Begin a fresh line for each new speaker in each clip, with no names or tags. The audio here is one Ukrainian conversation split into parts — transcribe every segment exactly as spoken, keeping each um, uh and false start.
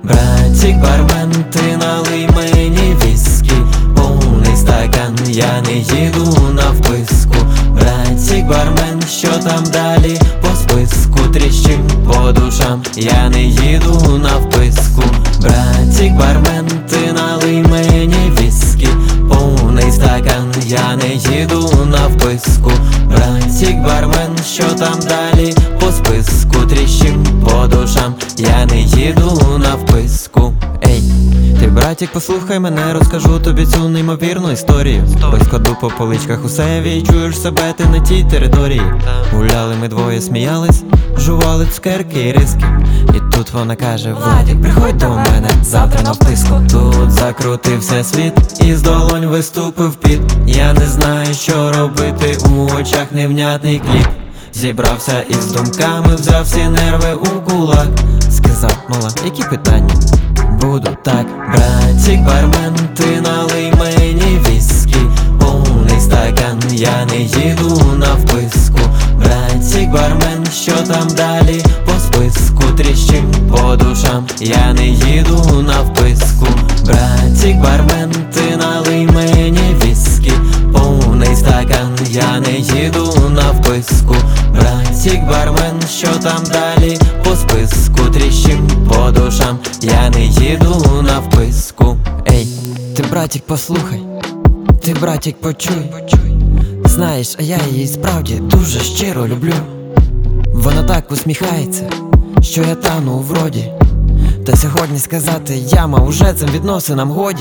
Братик бармен, ти налий мені віскі, повний стакан, я не їду на вписку. Братик бармен, що там далі по списку? Тріщим по душам, я не їду на вписку. Братик бармен, ти налий мені віскі, повний стакан, я не їду на вписку. Братик бармен, що там далі по списку? Тріщим по душам, я не їду на вписку. Ей, ти, братик, послухай мене, розкажу тобі цю неймовірну історію. Розкладу по поличках усе, відчуєш себе ти на тій території. Гуляли ми двоє, сміялись, жували цукерки і риски. І тут вона каже: Владик, приходь до мене завтра на вписку. Тут закрутився світ, і з долонь виступив піт. Я не знаю, що робити, у очах невнятний кліп. Зібрався із думками, взяв всі нерви у кулак. Сказав: мала, які питання? Буду так. Братик бармен, ти налий мені віскі, повний стакан, я не їду на вписку. Братик бармен, що там далі по списку? Тріщим по душам, я не їду на вписку. Братик бармен, ти налий мені віскі, повний стакан, я не їду на вписку. Братик бармен, що там далі по списку? Тріщим по душам, я не їду на вписку. Ей, ти, братик, послухай, ти, братик, почуй. Знаєш, а я її справді дуже щиро люблю. Вона так усміхається, що я тану у вроді. Та сьогодні сказати яма, уже цим відносинам годі.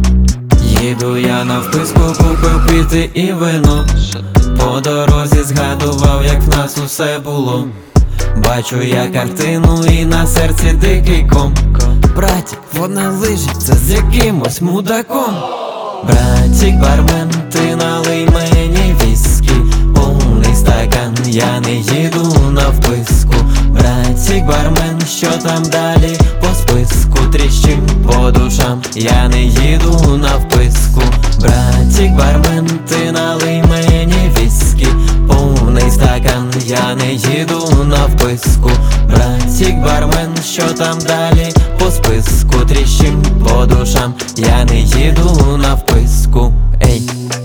Їду я на вписку, купив піти і вино. По дорозі згадував, як в нас усе було. Бачу я картину і на серці дикий ком. Братик, вона лижиться з якимось мудаком. Братик бармен, ти налий мені віскі, повний стакан, я не їду на вписку. Братик бармен, що там далі по списку? Тріщим по душам, я не їду на вписку. Братик бармен, ти налий мені віскі, повний стакан, я не їду на вписку. Братик бармен, що там далі по списку? Тріщим по душам, я не їду на вписку. Ей.